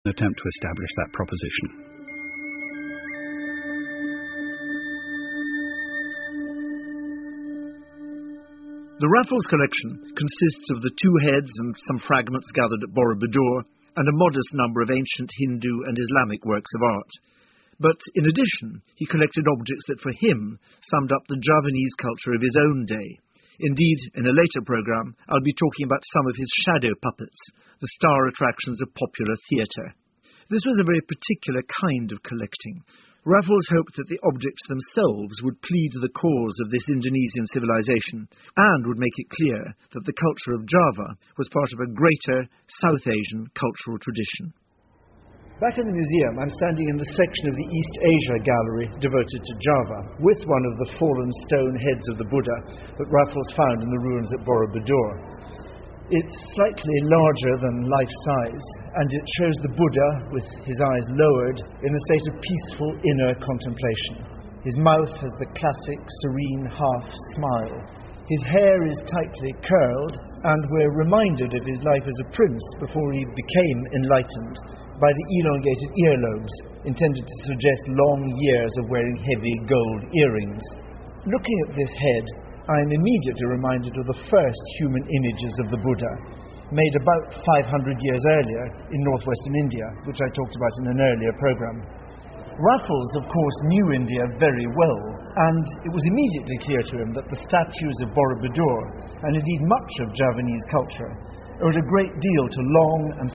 attempt to establish that proposition. The Raffles collection consists of the two heads and some fragments gathered at Borobudur, and a modest number of ancient Hindu and Islamic works of art. But in addition, he collected objects that for him summed up the Javanese culture of his own day. Indeed, in a later programme, I'll be talking about some of his shadow puppets, the star attractions of popular theatre. This was a very particular kind of collecting. Raffles hoped that the objects themselves would plead the cause of this Indonesian civilization and would make it clear that the culture of Java was part of a greater South Asian cultural tradition. Back in the museum, I'm standing in the section of the East Asia Gallery devoted to Java, with one of the fallen stone heads of the Buddha that Raffles found in the ruins at Borobudur. It's slightly larger than life-size, and it shows the Buddha, with his eyes lowered, in a state of peaceful inner contemplation. His mouth has the classic serene half-smile. His hair is tightly curled, and we're reminded of his life as a prince before he became enlightened by the elongated earlobes, intended to suggest long years of wearing heavy gold earrings. Looking at this head, I am immediately reminded of the first human images of the Buddha, made about 500 years earlier in northwestern India, which I talked about in an earlier programme. Raffles, of course, knew India very well, and it was immediately clear to him that the statues of Borobudur, and indeed much of Javanese culture, owed a great deal to long and